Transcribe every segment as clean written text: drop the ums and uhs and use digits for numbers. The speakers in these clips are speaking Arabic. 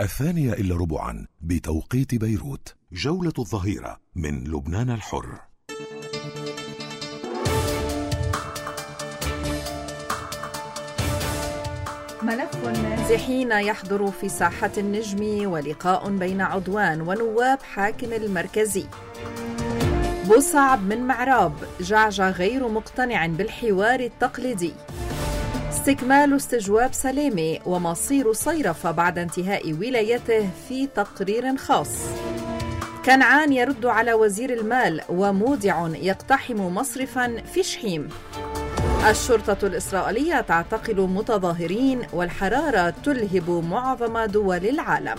2:15 بتوقيت بيروت. جولة الظهيرة من لبنان الحر. ملف النازحين يحضر في ساحة النجم، ولقاء بين عدوان ونواب حاكم المركزي. بوصعب من معراب، جعجع غير مقتنع بالحوار التقليدي. استكمال استجواب سلامة ومصير صيرفة بعد انتهاء ولايته في تقرير خاص. كنعان يرد على وزير المال، ومودع يقتحم مصرفا في شحيم. الشرطة الإسرائيلية تعتقل متظاهرين، والحرارة تلهب معظم دول العالم.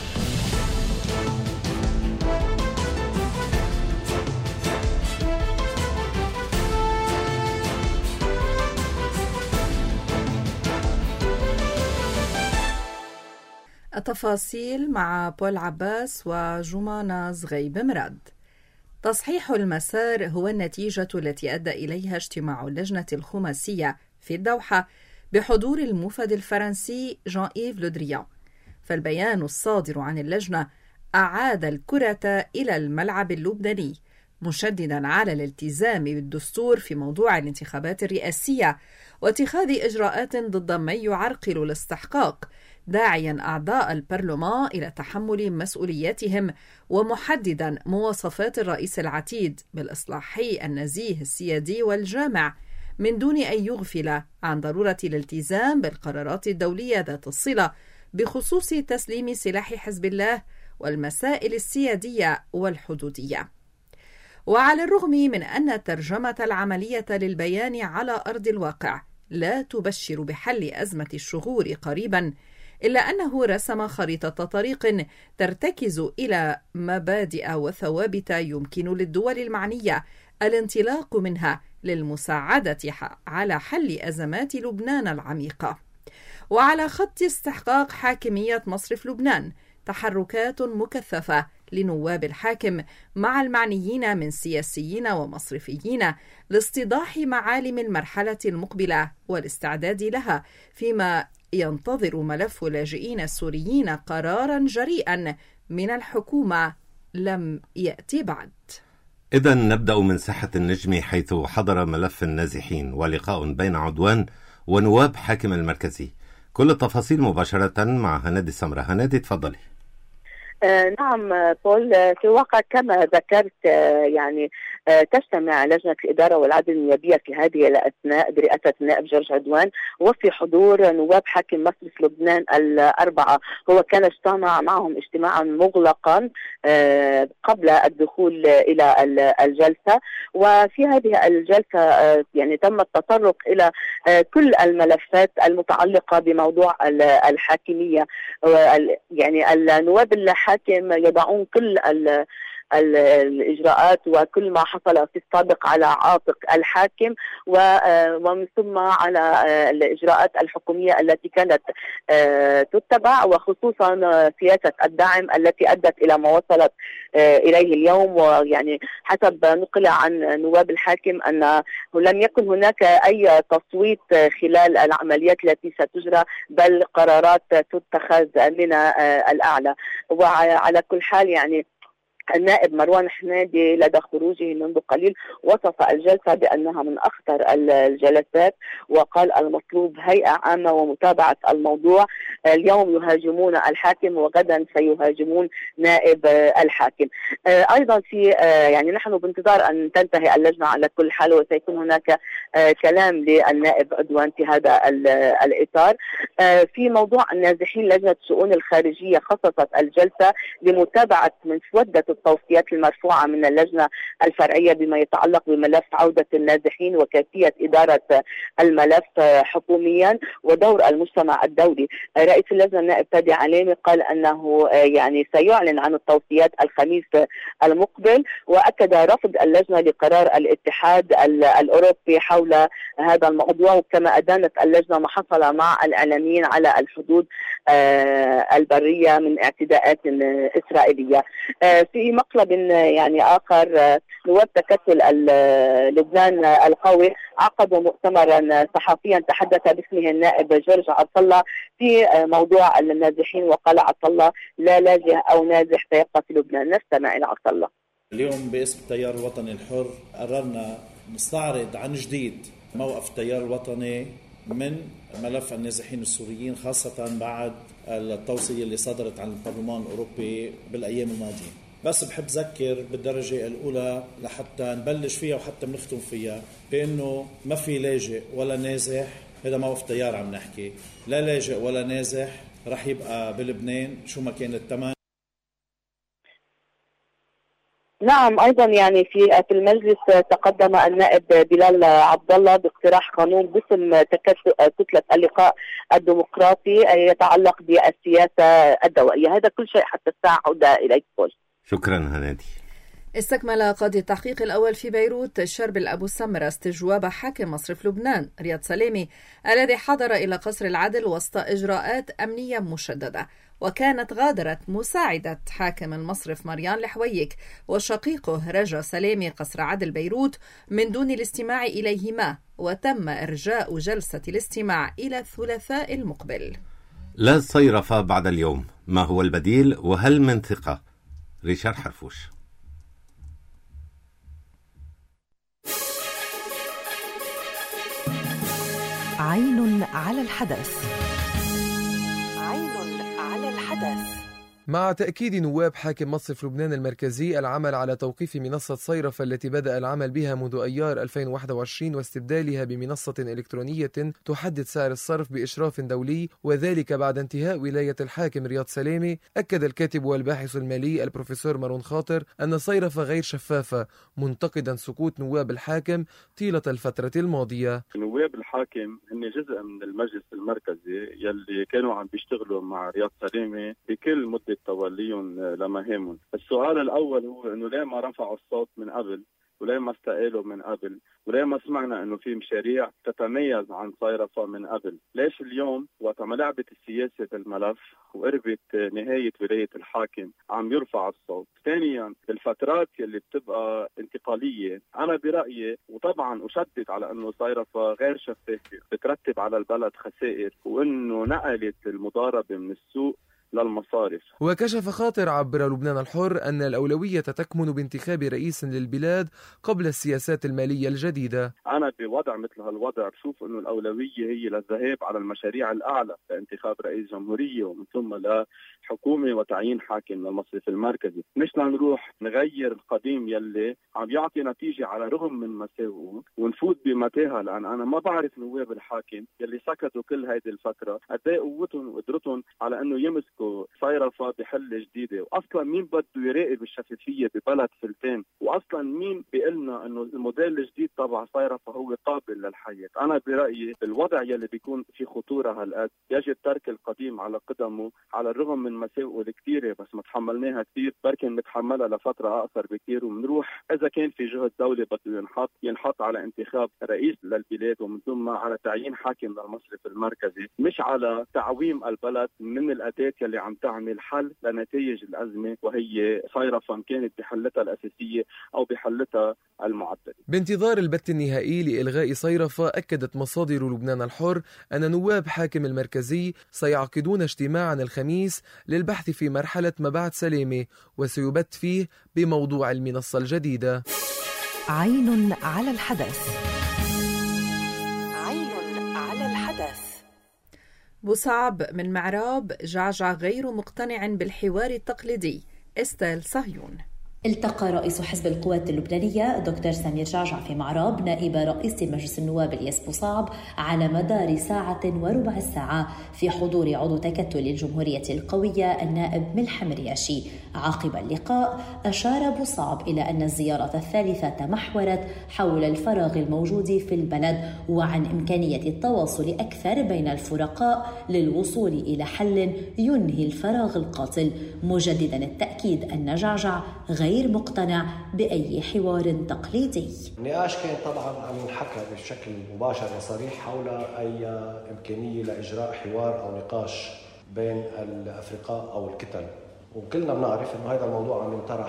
التفاصيل مع بول عباس وجمانة زغيب مراد. تصحيح المسار هو النتيجة التي أدى إليها اجتماع اللجنة الخماسية في الدوحة بحضور الموفد الفرنسي جان إيف لودريان. فالبيان الصادر عن اللجنة أعاد الكرة إلى الملعب اللبناني، مشددا على الالتزام بالدستور في موضوع الانتخابات الرئاسية واتخاذ إجراءات ضد من يعرقل الاستحقاق، داعيا أعضاء البرلمان إلى تحمل مسؤولياتهم، ومحددا مواصفات الرئيس العتيد بالإصلاحي النزيه السيادي والجامع، من دون أن يغفل عن ضرورة الالتزام بالقرارات الدولية ذات الصلة بخصوص تسليم سلاح حزب الله والمسائل السيادية والحدودية. وعلى الرغم من أن ترجمة العملية للبيان على أرض الواقع لا تبشر بحل أزمة الشغور قريبا، إلا أنه رسم خريطة طريق ترتكز إلى مبادئ وثوابت يمكن للدول المعنية الانطلاق منها للمساعدة على حل أزمات لبنان العميقة. وعلى خط استحقاق حاكمية مصرف لبنان تحركات مكثفة لنواب الحاكم مع المعنيين من سياسيين ومصرفيين لاستيضاح معالم المرحلة المقبلة والاستعداد لها، فيما ينتظر ملف لاجئين السوريين قرارا جريئا من الحكومة لم يأتي بعد. إذن نبدأ من ساحة النجم، حيث حضر ملف النازحين ولقاء بين عدوان ونواب حاكم المركزي. كل التفاصيل مباشرة مع هنادي السمرة. هنادي، تفضلي. نعم بول، في الواقع كما ذكرت يعني تجتمع لجنة الإدارة والعدل النيابية في هذه الأثناء برئاسة النائب جورج عدوان وفي حضور نواب حاكم مصرف لبنان الأربعة. هو كان اجتمع معهم اجتماعا مغلقا قبل الدخول إلى الجلسة، وفي هذه الجلسة يعني تم التطرق إلى كل الملفات المتعلقة بموضوع الحاكمية. يعني النواب الحاكم يضعون كل الإجراءات وكل ما حصل في السابق على عاتق الحاكم، ومن ثم على الإجراءات الحكومية التي كانت تتبع، وخصوصا سياسة الدعم التي أدت إلى ما وصلت إليه اليوم. ويعني حسب نقل عن نواب الحاكم أنه لم يكن هناك أي تصويت خلال العمليات التي ستجرى، بل قرارات تتخذ من الأعلى. وعلى كل حال يعني النائب مروان حمادي لدى خروجه منذ قليل وصف الجلسة بأنها من أخطر الجلسات، وقال المطلوب هيئة عامة ومتابعة الموضوع. اليوم يهاجمون الحاكم وغدا سيهاجمون نائب الحاكم. أيضا في يعني نحن بانتظار أن تنتهي اللجنة على كل حال، وسيكون هناك كلام للنائب عدوان في هذا الإطار. في موضوع النازحين، لجنة الشؤون الخارجية خصصت الجلسة لمتابعة مسودة التوصيات المرفوعة من اللجنة الفرعية بما يتعلق بملف عودة النازحين وكيفية إدارة الملف حكوميا ودور المجتمع الدولي. رئيس اللجنة النائب فادي عليمي قال أنه يعني سيعلن عن التوصيات الخميس المقبل، وأكد رفض اللجنة لقرار الاتحاد الأوروبي حول هذا الموضوع، وكما أدانت اللجنة ما حصل مع الإعلاميين على الحدود البرية من اعتداءات إسرائيلية. في في مقلب يعني آخر، نواب تكتل لبنان القوي عقدوا مؤتمرا صحفيا تحدث باسمه النائب جورج عطلة في موضوع النازحين، وقال عطلة: لا لاجئ أو نازح سيبقى في لبنان. نستمع إلى عطلة. اليوم باسم التيار الوطني الحر قررنا نستعرض عن جديد موقف التيار الوطني من ملف النازحين السوريين، خاصة بعد التوصية اللي صدرت عن البرلمان الأوروبي بالأيام الماضية. بس بحب أذكر بالدرجة الأولى لحتى نبلش فيها وحتى بنختم فيها بأنه ما في لاجئ ولا نازح. هذا موقف التيار عم نحكي، لا لاجئ ولا نازح رح يبقى بلبنان شو ما كان الثمن. نعم، أيضا يعني في المجلس تقدم النائب بلال عبد الله باقتراح قانون باسم كتلة اللقاء الديمقراطي يتعلق بالسياسة الدوائية. هذا كل شيء حتى الساعة. عودة إليك بول. شكرا هنادي. استكمل قاضي التحقيق الأول في بيروت شربل أبو سمرة استجواب حاكم مصرف لبنان رياض سلامي الذي حضر إلى قصر العدل وسط إجراءات أمنية مشددة. وكانت غادرت مساعدة حاكم المصرف مريان الحويك وشقيقه رجا سلامي قصر عدل بيروت من دون الاستماع إليهما، وتم إرجاء جلسة الاستماع إلى الثلاثاء المقبل. لا صيرفة بعد اليوم، ما هو البديل وهل من ثقة؟ ريشار حرفوش. عين على الحدث. عين على الحدث. مع تأكيد نواب حاكم مصرف لبنان المركزي العمل على توقيف منصة صيرفة التي بدأ العمل بها منذ أيار 2021 واستبدالها بمنصة إلكترونية تحدد سعر الصرف بإشراف دولي، وذلك بعد انتهاء ولاية الحاكم رياض سلامي، أكد الكاتب والباحث المالي البروفيسور مارون خاطر أن صيرفة غير شفافة، منتقدا سكوت نواب الحاكم طيلة الفترة الماضية. نواب الحاكم هن جزء من المجلس المركزي يلي كانوا عم بيشتغلوا مع رياض سلامي بكل مدة توليهم لمهامهم. السؤال الأول هو إنه ليه ما رفعوا الصوت من قبل، وليه ما استقالوا من قبل، وليه ما سمعنا إنه في مشاريع تتميز عن صيرفة من قبل؟ ليش اليوم وقت ما لعبت السياسة بالملف وقربت نهاية ولاية الحاكم عم يرفع الصوت؟ ثانيا، بالفترات اللي بتبقى انتقالية أنا برأيي وطبعا أشدد على إنه صيرفة غير شفافة بترتب على البلد خسائر، وإنه نقلت المضاربة من السوق للمصارف. وكشف خاطر عبر لبنان الحر أن الأولوية تكمن بانتخاب رئيس للبلاد قبل السياسات المالية الجديدة. أنا بوضع مثل هالوضع بشوف أنه الأولوية هي للذهاب على المشاريع الأعلى لانتخاب رئيس جمهورية ومن ثم لحكومة وتعيين حاكم للمصرف المركزي، مش لنروح نغير القديم يلي عم يعطي نتيجة على رغم من مساوئه ونفوت بمتاهة. لأن أنا ما بعرف نواب الحاكم يلي سكتوا كل هيدي الفترة قد ايه قوتهم وقدرتهم على أنه يمسكوا صيرفة بحل جديدة، واصلا مين بده يراقب الشفافية ببلد فلتان، واصلا مين بيقلنا انه الموديل الجديد تبع صيرفة هو قابل للحياة. انا برأيي بالوضع يلي بيكون في خطورة هالقد يجب ترك القديم على قدمه على الرغم من مساوئه الكثيرة، بس متحملناها كثير، بركن متحملها لفترة اقصر بكثير، ومنروح اذا كان في جهد دولة بده ينحط على انتخاب رئيس للبلاد ومن ثم على تعيين حاكم للمصرف المركزي، مش على تعويم البلد من الأداة اللي عم تعمل حل لنتائج الأزمة وهي صيرفة كانت بحلتها الأساسية أو بحلتها المعدلة. بانتظار البت النهائي لإلغاء صيرفة، أكدت مصادر لبنان الحر أن نواب حاكم المركزي سيعقدون اجتماعا الخميس للبحث في مرحلة ما بعد سلامة، وسيبت فيه بموضوع المنصة الجديدة. عين على الحدث. عين على الحدث. بوصعب من معراب جعجع غير مقتنع بالحوار التقليدي. استيل صهيون. التقى رئيس حزب القوات اللبنانية دكتور سمير جعجع في معراب نائب رئيس مجلس النواب الياس بوصعب على مدار ساعة وربع ساعة في حضور عضو تكتل الجمهورية القوية النائب ملحم رياشي. عقب اللقاء أشار بوصعب إلى أن الزيارة الثالثة تمحورت حول الفراغ الموجود في البلد وعن إمكانية التواصل أكثر بين الفرقاء للوصول إلى حل ينهي الفراغ القاتل، مجددا التأكيد أن جعجع غير مقتنع بأي حوار تقليدي. النقاش كان طبعا عم ينحكى بشكل مباشر وصريح حول أي إمكانية لإجراء حوار أو نقاش بين الأفرقاء أو الكتل، وكلنا بنعرف أنه هذا الموضوع عم ينطرح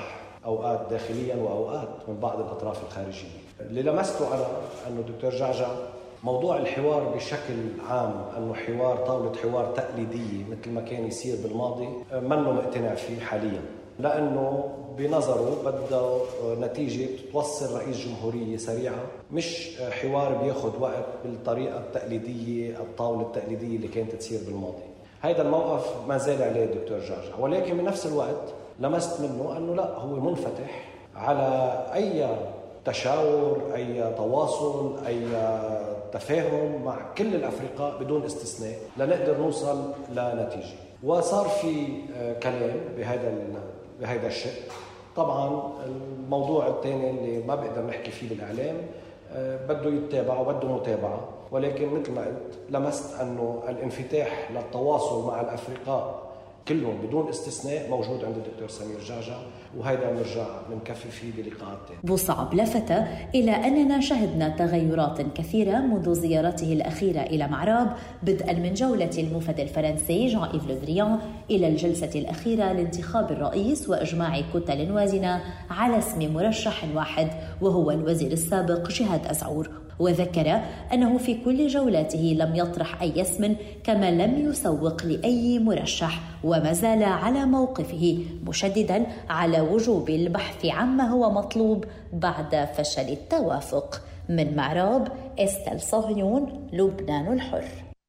أوقات داخليا وأوقات من بعض الأطراف الخارجية. اللي لمسته أنا أنه دكتور جعجع موضوع الحوار بشكل عام أنه طاولة حوار تقليدية مثل ما كان يصير بالماضي منه مقتنع فيه حاليا، لأنه بنظره بده نتيجة توصل رئيس جمهورية سريعة، مش حوار بياخد وقت بالطريقة التقليدية الطاولة التقليدية اللي كانت تصير بالماضي. هذا الموقف ما زال عليه الدكتور جعجع، ولكن بنفس الوقت لمست منه أنه لا، هو منفتح على أي تشاور، أي تواصل، أي تفاهم مع كل الأفرقاء بدون استثناء لنقدر نوصل لنتيجة. وصار في كلام بهذا الشيء. طبعا الموضوع الثاني اللي ما بقدر نحكي فيه بالإعلام بده يتابع وبده متابعة، ولكن مثل ما قلت لمست أنه الانفتاح للتواصل مع الأفرقاء كلهم بدون استثناء موجود عند الدكتور سمير جعجع، وهذا نرجع بنكفي فيه بلقاءات تانية. بوصعب لفت إلى أننا شهدنا تغيرات كثيرة منذ زيارته الأخيرة إلى معراب، بدءا من جولة الموفد الفرنسي جان إيف لو دريان إلى الجلسة الأخيرة لانتخاب الرئيس وإجماع كتل وازنة على اسم مرشح واحد وهو الوزير السابق جهاد أزعور. وذكر أنه في كل جولاته لم يطرح أي اسم، كما لم يسوق لأي مرشح، وما زال على موقفه مشددا على وجوب البحث عما هو مطلوب بعد فشل التوافق. من معراب، استل صهيون، لبنان الحر.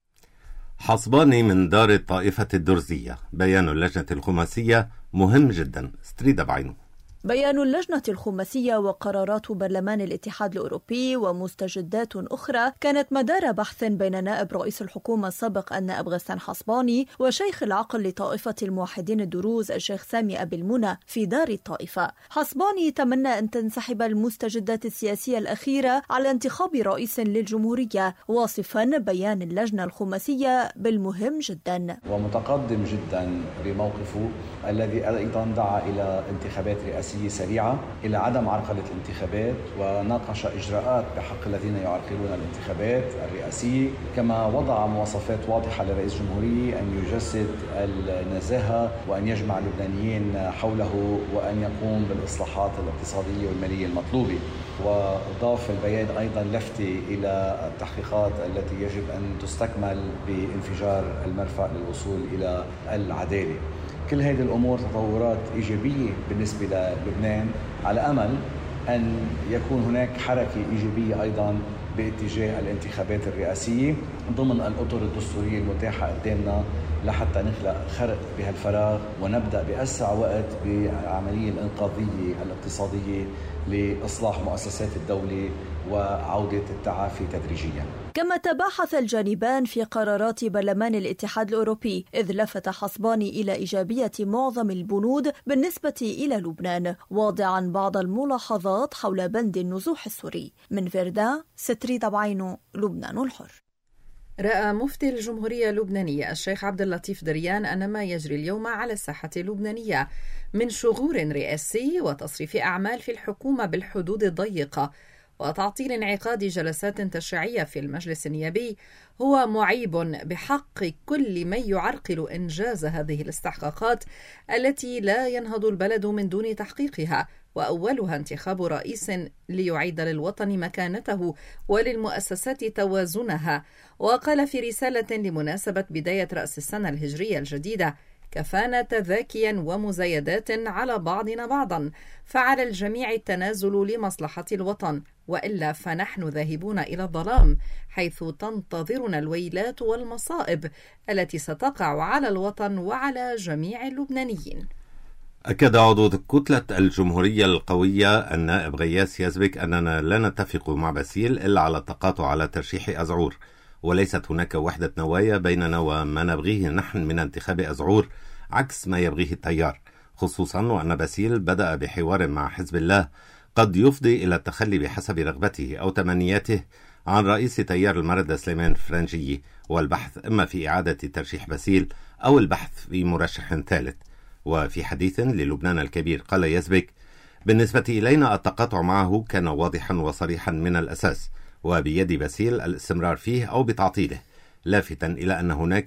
حصباني من دار الطائفة الدرزية، بيان اللجنة الخماسية مهم جدا. ستريدا بعينه. بيان اللجنة الخماسية وقرارات برلمان الاتحاد الأوروبي ومستجدات أخرى كانت مدار بحث بين نائب رئيس الحكومة السابق النائب غسان حصباني وشيخ العقل لطائفة الموحدين الدروز الشيخ سامي أبي المنى في دار الطائفة. حصباني تمنى أن تنسحب المستجدات السياسية الأخيرة على انتخاب رئيس للجمهورية، واصفا بيان اللجنة الخماسية بالمهم جدا ومتقدم جدا بموقفه الذي أيضا دعا إلى انتخابات رئاسية سريعة، إلى عدم عرقلة الانتخابات، وناقش إجراءات بحق الذين يعرقلون الانتخابات الرئاسية، كما وضع مواصفات واضحة لرئيس الجمهورية أن يجسد النزاهة وأن يجمع اللبنانيين حوله وأن يقوم بالإصلاحات الاقتصادية والمالية المطلوبة. وضاف البيان أيضا لفتة إلى التحقيقات التي يجب أن تستكمل بانفجار المرفأ للوصول إلى العدالة. كل هذه الأمور تطورات إيجابية بالنسبة للبنان، على أمل أن يكون هناك حركة إيجابية أيضا باتجاه الانتخابات الرئاسية ضمن الأطر الدستورية المتاحة قدامنا لحتى نخلق خرق بهالفراغ ونبدأ بأسرع وقت بعملية الإنقاذية الاقتصادية لإصلاح مؤسسات الدولة وعودة التعافي تدريجيا. كما تباحث الجانبان في قرارات برلمان الاتحاد الأوروبي، إذ لفت حصباني إلى إيجابية معظم البنود بالنسبة إلى لبنان، واضعا بعض الملاحظات حول بند النزوح السوري. من فردان، ستريدا بعينه، لبنان الحر. رأى مفتي الجمهورية اللبنانية الشيخ عبد اللطيف دريان أن ما يجري اليوم على الساحة اللبنانية من شغور رئاسي وتصريف أعمال في الحكومة بالحدود الضيقة وتعطيل انعقاد جلسات تشريعية في المجلس النيابي هو معيب بحق كل من يعرقل إنجاز هذه الاستحقاقات التي لا ينهض البلد من دون تحقيقها، وأولها انتخاب رئيس ليعيد للوطن مكانته وللمؤسسات توازنها. وقال في رسالة لمناسبة بداية رأس السنة الهجرية الجديدة: كفانا تذاكيا ومزايدات على بعضنا بعضا، فعلى الجميع التنازل لمصلحة الوطن، وإلا فنحن ذاهبون إلى الظلام، حيث تنتظرنا الويلات والمصائب التي ستقع على الوطن وعلى جميع اللبنانيين. أكد عضو كتلة الجمهورية القوية النائب غياس يزبك أننا لا نتفق مع باسيل إلا على التقاطع على ترشيح أزعور، وليست هناك وحدة نوايا بيننا وما نبغيه نحن من انتخاب أزعور عكس ما يبغيه التيار، خصوصا وأن باسيل بدأ بحوار مع حزب الله قد يفضي إلى التخلي بحسب رغبته أو تمنياته عن رئيس تيار المردة سليمان فرنجي، والبحث إما في إعادة ترشيح باسيل أو البحث في مرشح ثالث. وفي حديث للبنان الكبير قال يزبك: بالنسبة إلينا التقاطع معه كان واضحا وصريحا من الأساس، وبيد باسيل الاستمرار فيه أو بتعطيله، لافتا إلى أن هناك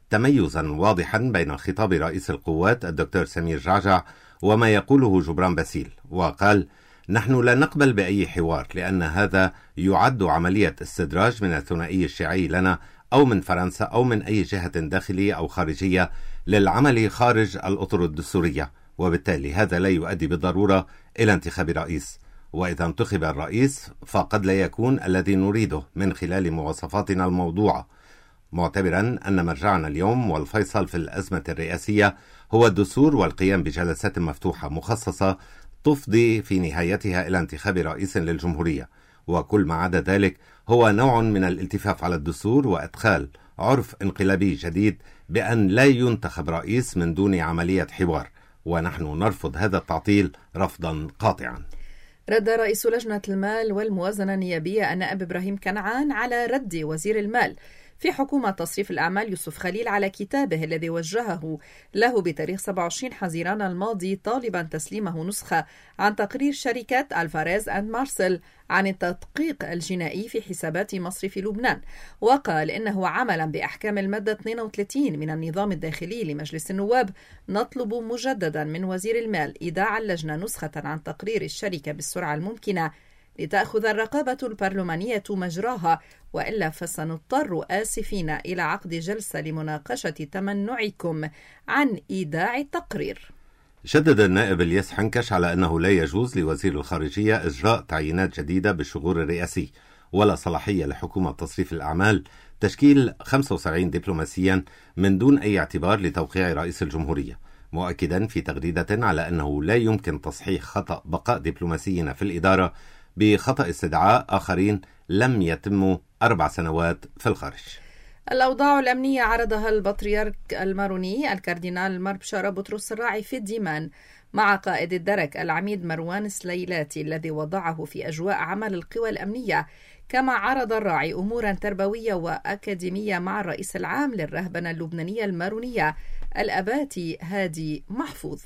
تميزا واضحا بين خطاب رئيس القوات الدكتور سمير جعجع وما يقوله جبران باسيل، وقال: نحن لا نقبل بأي حوار، لأن هذا يعد عملية استدراج من الثنائي الشيعي لنا أو من فرنسا أو من أي جهة داخلية أو خارجية للعمل خارج الأطر الدستورية، وبالتالي هذا لا يؤدي بالضرورة إلى انتخاب رئيس، وإذا انتخب الرئيس فقد لا يكون الذي نريده من خلال مواصفاتنا الموضوعة، معتبرا أن مرجعنا اليوم والفيصل في الأزمة الرئاسية هو الدستور والقيام بجلسات مفتوحة مخصصة تفضي في نهايتها إلى انتخاب رئيس للجمهورية، وكل ما عدا ذلك هو نوع من الالتفاف على الدستور وإدخال عرف انقلابي جديد بأن لا ينتخب رئيس من دون عملية حوار، ونحن نرفض هذا التعطيل رفضا قاطعا. رد رئيس لجنة المال والموازنة النيابية النائب إبراهيم كنعان على رد وزير المال في حكومة تصريف الأعمال يوسف خليل على كتابه الذي وجهه له بتاريخ 27 حزيران الماضي طالبا تسليمه نسخة عن تقرير شركة ألفاريز أند مارسل عن التدقيق الجنائي في حسابات مصرف لبنان، وقال إنه عملا بأحكام المادة 32 من النظام الداخلي لمجلس النواب نطلب مجددا من وزير المال إيداع اللجنة نسخة عن تقرير الشركة بالسرعة الممكنة لتأخذ الرقابة البرلمانية مجراها، وإلا فسنضطر آسفين إلى عقد جلسة لمناقشة تمنعكم عن إيداع التقرير. شدد النائب الياس حنكش على أنه لا يجوز لوزير الخارجية إجراء تعيينات جديدة بالشغور الرئاسي، ولا صلاحية لحكومة تصريف الأعمال تشكيل 75 دبلوماسيا من دون أي اعتبار لتوقيع رئيس الجمهورية، مؤكدا في تغريدة على أنه لا يمكن تصحيح خطأ بقاء دبلوماسيين في الإدارة بخطأ استدعاء آخرين لم يتموا 4 سنوات في الخارج. الأوضاع الأمنية عرضها البطريرك الماروني الكاردينال مربشارة بطرس الراعي في الديمان مع قائد الدرك العميد مروان سليلاتي الذي وضعه في أجواء عمل القوى الأمنية، كما عرض الراعي أمورا تربوية وأكاديمية مع الرئيس العام للرهبنة اللبنانية المارونية الأباتي هادي محفوظ.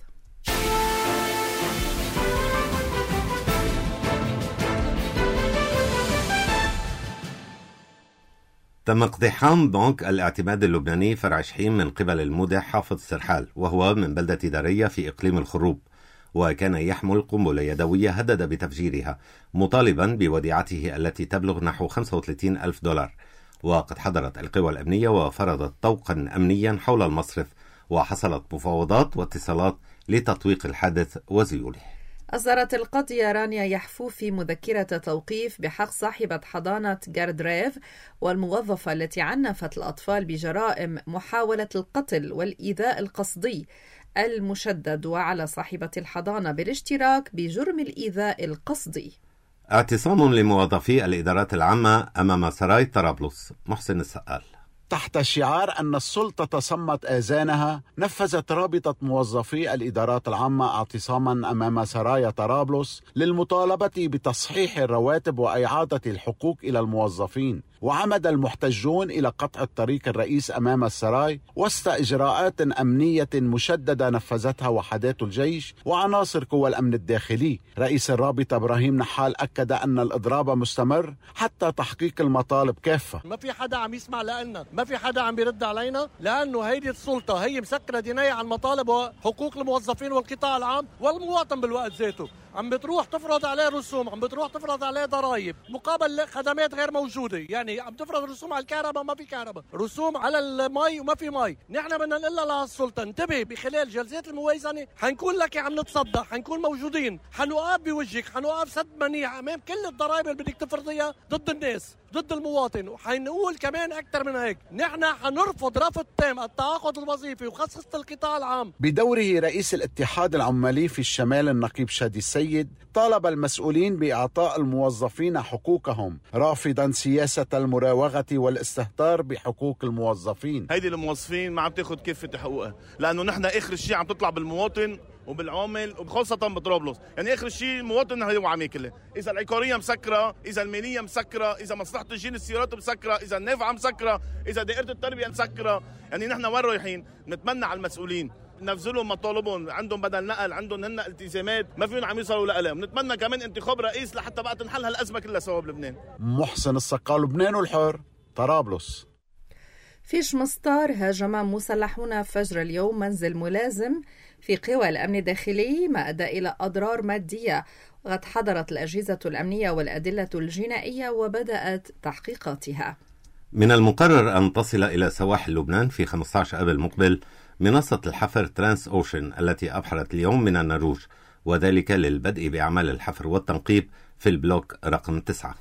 تم اقتحام بنك الاعتماد اللبناني فرع شحيم من قبل المودع حافظ سرحال، وهو من بلدة دارية في إقليم الخروب، وكان يحمل قنبلة يدوية هدد بتفجيرها مطالبا بوديعته التي تبلغ نحو 35,000 دولار. وقد حضرت القوى الأمنية وفرضت طوقا أمنيا حول المصرف، وحصلت مفاوضات واتصالات لتطويق الحادث وزيوله. أصدرت القاضية رانيا يحفو في مذكرة توقيف بحق صاحبة حضانة جاردريف والموظفة التي عنفت الأطفال بجرائم محاولة القتل والإيذاء القصدي المشدد، وعلى صاحبة الحضانة بالاشتراك بجرم الإيذاء القصدي. اعتصام لموظفي الإدارات العامة أمام سراي طرابلس. محسن السقال. تحت شعار أن السلطة صمت آذانها، نفذت رابطة موظفي الإدارات العامة اعتصاما أمام سرايا طرابلس للمطالبة بتصحيح الرواتب وإعادة الحقوق إلى الموظفين. وعمد المحتجون إلى قطع الطريق الرئيس أمام السراي وسط إجراءات أمنية مشددة نفذتها وحدات الجيش وعناصر قوى الأمن الداخلي. رئيس الرابطة إبراهيم نحال أكد أن الإضراب مستمر حتى تحقيق المطالب كافة. ما في حدا عم يسمع لنا، ما في حدا عم يرد علينا، لأنه هيدي السلطة هي مسكرة دينية على المطالب وحقوق الموظفين والقطاع العام والمواطن بالوقت ذاته. عم بتروح تفرض عليه رسوم، عم بتروح تفرض عليه ضرائب مقابل خدمات غير موجودة، يعني عم تفرض رسوم على الكهرباء ما في كهرباء، رسوم على المي وما في مي. نحن بدنا نقول لها للسلطة انتبهي، بخلال جلسات الموازنة حنكون لك عم نتصدى، حنكون موجودين، حنوقف بوجهك، حنوقف سد منيع امام كل الضرائب اللي بدك تفرضيها ضد الناس، ضد المواطن. وحنقول كمان اكثر من هيك، نحن حنرفض رفض تام التعاقد الوظيفي وخصصة القطاع العام. بدوره رئيس الاتحاد العمالي في الشمال النقيب شادي السيد طالب المسؤولين بإعطاء الموظفين حقوقهم، رافضا سياسة المراوغة والاستهتار بحقوق الموظفين. هيدي الموظفين ما عم تاخد كافة حقوقها، لأنه نحن آخر الشيء عم تطلع بالمواطن وبالعامل وخاصة بطرابلس، يعني آخر الشيء المواطن هو عم ياكله. إذا العقارية مسكرة، إذا المالية مسكرة، إذا مصلحة تجين السيارات مسكرة، إذا النافعة مسكرة، إذا دائرة التربية مسكرة، يعني نحن وين رايحين؟ نتمنى على المسؤولين نفذلهم مطالبهم، عندهم بدل نقل، عندهم هن التزامات ما فيهم عم يوصلوا لها. نتمنى كمان انتخاب رئيس لحتى بقى تنحل هالأزمة كلها سوا بلبنان. محسن السقال، لبنان الحر، طرابلس. في شمسطار هاجم مسلحون فجر اليوم منزل ملازم في قوى الأمن الداخلي، ما أدى إلى أضرار مادية، وقد حضرت الأجهزة الأمنية والأدلة الجنائية وبدأت تحقيقاتها. من المقرر أن تصل إلى سواحل لبنان في 15 آب المقبل منصة الحفر ترانس أوشن التي أبحرت اليوم من النروج، وذلك للبدء بأعمال الحفر والتنقيب في البلوك رقم 9.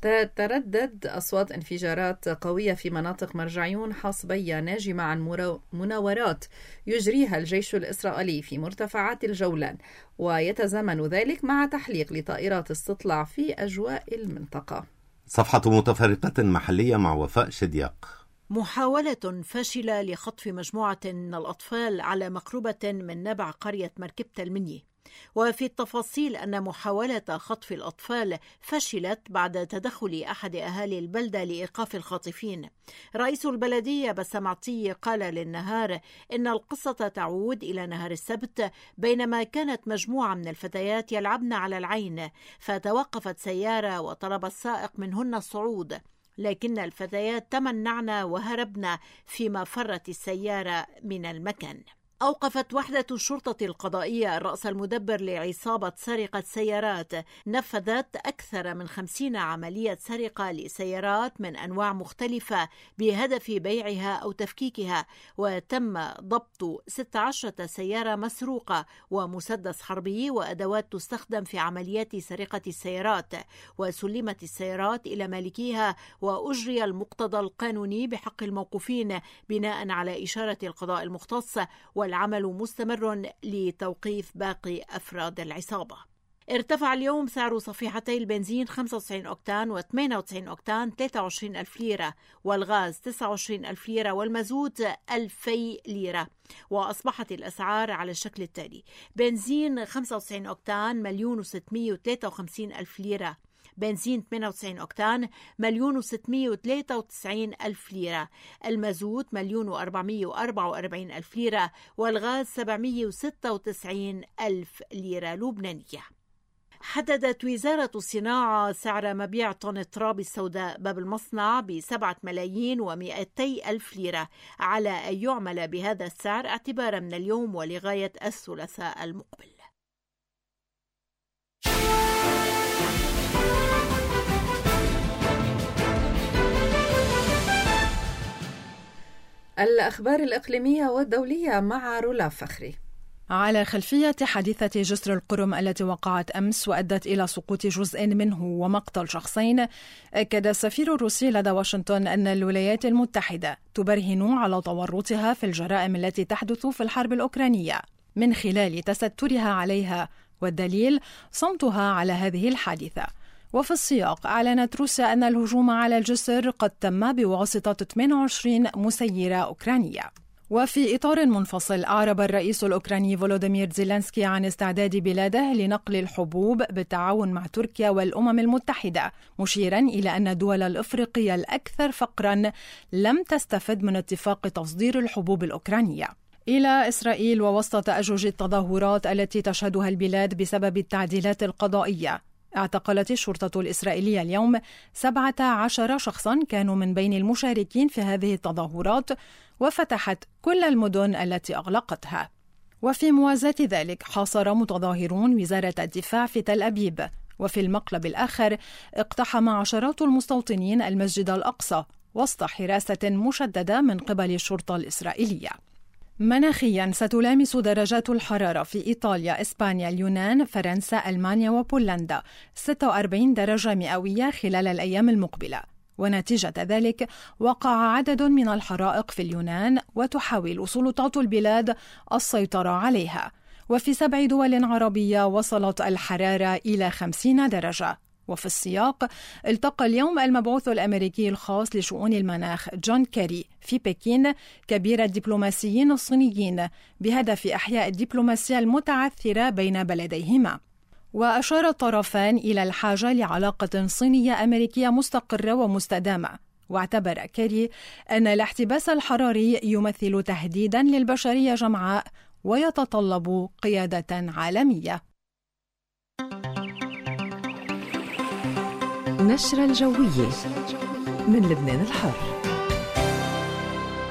تتردد أصوات انفجارات قوية في مناطق مرجعيون حصبية ناجمة عن مناورات يجريها الجيش الإسرائيلي في مرتفعات الجولان، ويتزامن ذلك مع تحليق لطائرات استطلاع في أجواء المنطقة. صفحة متفرقة محلية مع وفاء شدياق. محاولة فاشلة لخطف مجموعة من الأطفال على مقربة من نبع قرية مركبة المنية. وفي التفاصيل أن محاولة خطف الأطفال فشلت بعد تدخل أحد أهالي البلدة لإيقاف الخاطفين. رئيس البلدية بسام عطية قال للنهار إن القصة تعود إلى نهار السبت، بينما كانت مجموعة من الفتيات يلعبن على العين، فتوقفت سيارة وطلب السائق منهن الصعود، لكن الفتيات تمنعن وهربن فيما فرت السيارة من المكان. أوقفت وحدة الشرطة القضائية الرأس المدبر لعصابة سرقة سيارات، نفذت أكثر من 50 عملية سرقة لسيارات من أنواع مختلفة بهدف بيعها أو تفكيكها، وتم ضبط 16 سيارة مسروقة ومسدس حربي وأدوات تستخدم في عمليات سرقة السيارات، وسلمت السيارات إلى مالكيها وأجري المقتضى القانوني بحق الموقوفين بناء على إشارة القضاء المختص، والعمل مستمر لتوقيف باقي أفراد العصابة. ارتفع اليوم سعر صفيحتي البنزين 95 أوكتان و98 أوكتان 23,000 ليرة، والغاز 29,000 ليرة، والمازوت 2,000 ليرة. وأصبحت الأسعار على الشكل التالي: بنزين 95 أوكتان 1,653,000 ليرة، بنزين 98 أوكتان 1,693,000 ليرة، المازوت 1,444,000 ليرة، والغاز 796,000 ليرة لبنانية. حددت وزارة الصناعة سعر مبيع طن التراب السوداء باب المصنع ب7,200,000 ليرة، على أن يعمل بهذا السعر اعتبارا من اليوم ولغاية الثلاثاء المقبل. الأخبار الإقليمية والدولية مع رولا فخري. على خلفية حادثة جسر القرم التي وقعت أمس وأدت إلى سقوط جزء منه ومقتل شخصين، أكد السفير الروسي لدى واشنطن أن الولايات المتحدة تبرهن على تورطها في الجرائم التي تحدث في الحرب الأوكرانية من خلال تسترها عليها، والدليل صمتها على هذه الحادثة. وفي السياق أعلنت روسيا أن الهجوم على الجسر قد تم بواسطة 28 مسيرة أوكرانية. وفي إطار منفصل، أعرب الرئيس الأوكراني فولوديمير زيلينسكي عن استعداد بلاده لنقل الحبوب بالتعاون مع تركيا والأمم المتحدة، مشيرا إلى أن الدول الأفريقية الأكثر فقرا لم تستفد من اتفاق تصدير الحبوب الأوكرانية إلى إسرائيل. ووسط تأجج التظاهرات التي تشهدها البلاد بسبب التعديلات القضائية، اعتقلت الشرطة الإسرائيلية اليوم 17 شخصا كانوا من بين المشاركين في هذه التظاهرات، وفتحت كل المدن التي أغلقتها. وفي موازاة ذلك، حاصر متظاهرون وزارة الدفاع في تل أبيب. وفي المقلب الآخر، اقتحم عشرات المستوطنين المسجد الأقصى وسط حراسة مشددة من قبل الشرطة الإسرائيلية. مناخيا، ستلامس درجات الحرارة في إيطاليا، إسبانيا، اليونان، فرنسا، ألمانيا وبولندا 46 درجة مئوية خلال الأيام المقبلة. ونتيجة ذلك وقع عدد من الحرائق في اليونان، وتحاول سلطات البلاد السيطرة عليها. وفي 7 دول عربية وصلت الحرارة إلى 50 درجة. وفي السياق، التقى اليوم المبعوث الأمريكي الخاص لشؤون المناخ جون كيري في بكين كبير الدبلوماسيين الصينيين بهدف إحياء الدبلوماسية المتعثرة بين بلديهما. وأشار الطرفان إلى الحاجة لعلاقة صينية أمريكية مستقرة ومستدامة. واعتبر كيري أن الاحتباس الحراري يمثل تهديدا للبشرية جمعاء ويتطلب قيادة عالمية. نشرة الجوية من لبنان الحر.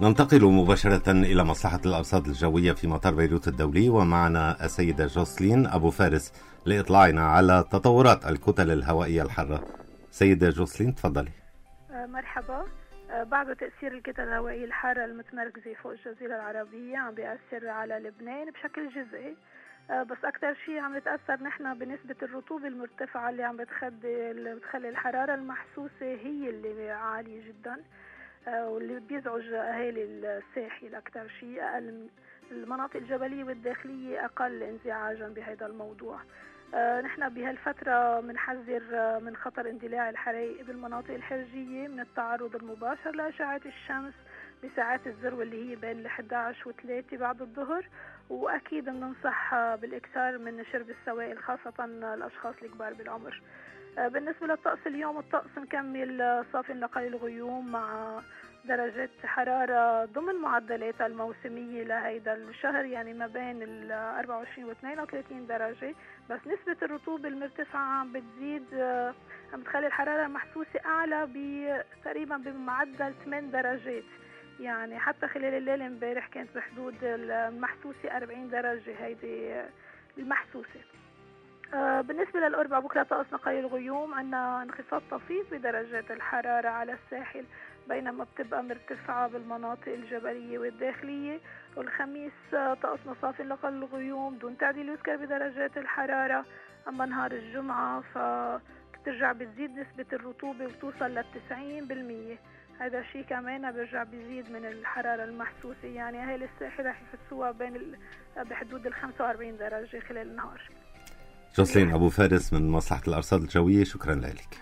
ننتقل مباشرة إلى مصلحة الأرصاد الجوية في مطار بيروت الدولي، ومعنا السيدة جوسلين أبو فارس لإطلاعنا على تطورات الكتل الهوائية الحارة. سيدة جوسلين تفضلي. مرحبا. بعد تأثير الكتل الهوائية الحارة المتمركزة فوق الجزيرة العربية عم بيأثر على لبنان بشكل جزئي، بس أكثر شيء عم نتأثر نحن بنسبة الرطوبة المرتفعة اللي عم بتخلي الحرارة المحسوسة هي اللي عالية جدا، واللي بيزعج أهالي الساحل أكثر شيء. أقل المناطق الجبلية والداخلية أقل انزعاجا بهذا الموضوع. نحن بهالفترة بنحذر من خطر اندلاع الحرائق بالمناطق الحرجية من التعرض المباشر لأشعة الشمس بساعات الذروة اللي هي بين 11 و3 بعد الظهر، وأكيد بننصح بالإكثار من شرب السوائل خاصة الأشخاص الكبار بالعمر. بالنسبة للطقس اليوم، الطقس مكمل صافي لقليل الغيوم مع درجات حرارة ضمن معدلاتها الموسمية لهيدا الشهر، يعني ما بين 24 و 32 درجة، بس نسبة الرطوبة المرتفعة عم بتزيد، عم بتخلي الحرارة المحسوسة أعلى تقريبا بمعدل 8 درجات. يعني حتى خلال الليل امبارح كانت بحدود المحسوسة 40 درجة هيدي المحسوسة. بالنسبة للأربع بكرة طقس قليل الغيوم، عندنا انخفاض طفيف بدرجات الحرارة على الساحل بينما بتبقى مرتفعة بالمناطق الجبلية والداخلية. والخميس طقسنا صافي لقليل الغيوم دون تعديل يذكر بدرجات الحرارة. أما نهار الجمعة فترجع بتزيد نسبة الرطوبة وبتوصل ل 90%. هذا شيء كمان برجع بيزيد من الحرارة المحسوسة، يعني أهل الساحل رح يحسوها بحدود 45 درجة خلال النهار. جوسلين أبو فارس من مصلحة الأرصاد الجوية، شكرا لك.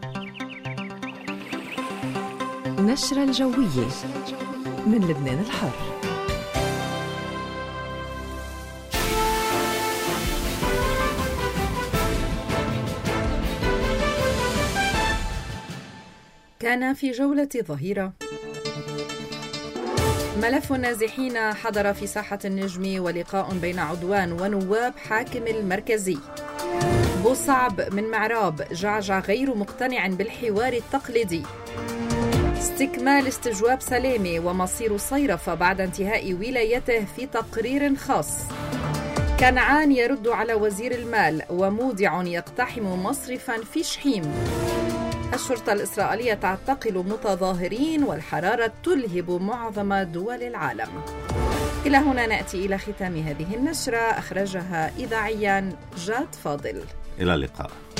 نشرة الجوية من لبنان الحر. كان في جولة ظهيرة ملف النازحين حضر في ساحة النجم ولقاء بين عدوان ونواب حاكم المركزي. بوصعب من معراب، جعجع غير مقتنع بالحوار التقليدي. استكمال استجواب سلامة ومصير صيرفة بعد انتهاء ولايته في تقرير خاص. كنعان يرد على وزير المال، ومودع يقتحم مصرفا في شحيم. الشرطة الإسرائيلية تعتقل متظاهرين، والحرارة تلهب معظم دول العالم. إلى هنا نأتي إلى ختام هذه النشرة، أخرجها إذاعيا جاد فاضل. إلى اللقاء.